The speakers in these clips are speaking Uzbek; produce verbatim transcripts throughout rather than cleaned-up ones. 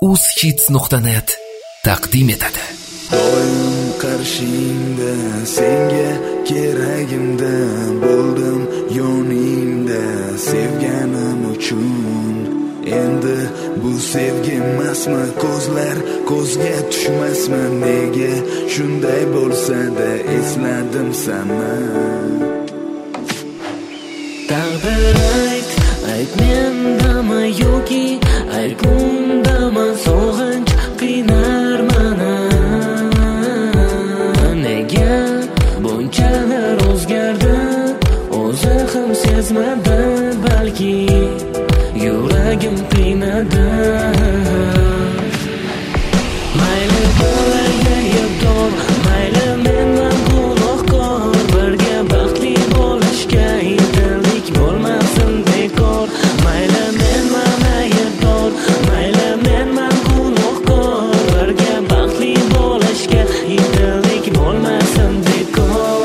uzhits nuqta net taqdim etadi. Doim qarshingda, senga keragimda bo'ldim, yoningda sevganim uchun. Endi bu sevgi emasmi, ko'zlar ko'zga tushmasmi, nega shunday bo'lsa-da esladim seni. Taqdir ayt, ayt mendami yoki aybimdami sog'inch qiynar meni. Nega bunchalar o'zgardi, o'zi ham sezmadi, balki yuragim qiynadi. Mayli bo'laylik dor, mayli menman gunohkor, birga baxtli bo'lishga intildik, bo'lmasin bekor. Mayli menman aybdor, mayli menman gunohkor, birga baxtli bo'lishga intildik, bo'lmasin bekor.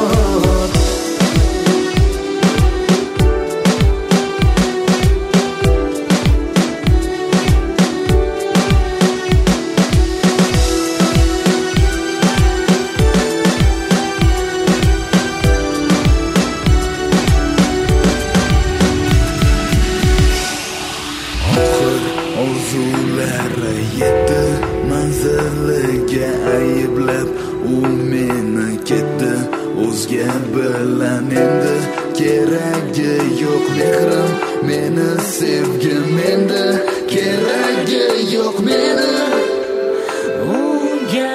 Orzulari yetdi manziliga, ayblab u meni ketdi o'zga bilan. Endi keragi yo'q mehrim, meni sevgim endi keragi yo'q meni unga.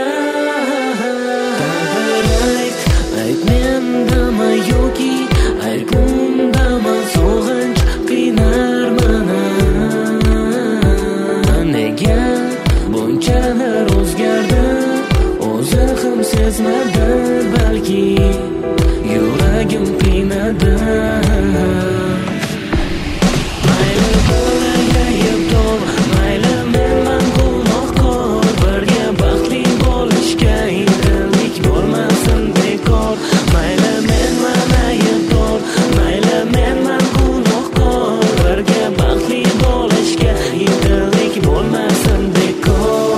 Taqdir ayt, ayt mendami yoki aybimdami sog'inch qiynar meni. Nega bunchalar o'zgardi, o'zi ham sezmadi, balki yuragim qiynadi. Mayli bo'laylik dor, mayli menman gunohkor, birga baxtli bo'lishga intildik, bo'lmasin bekor. Mayli menman aybdor, mayli menman gunohkor, birga baxtli bo'lishga intildik, bo'lmasin bekor.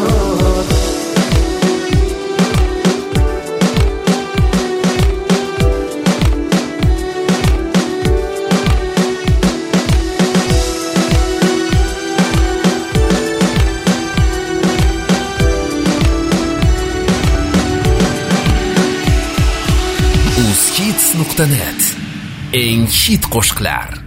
uzhits nuqta net eng hit qo'shiqlar.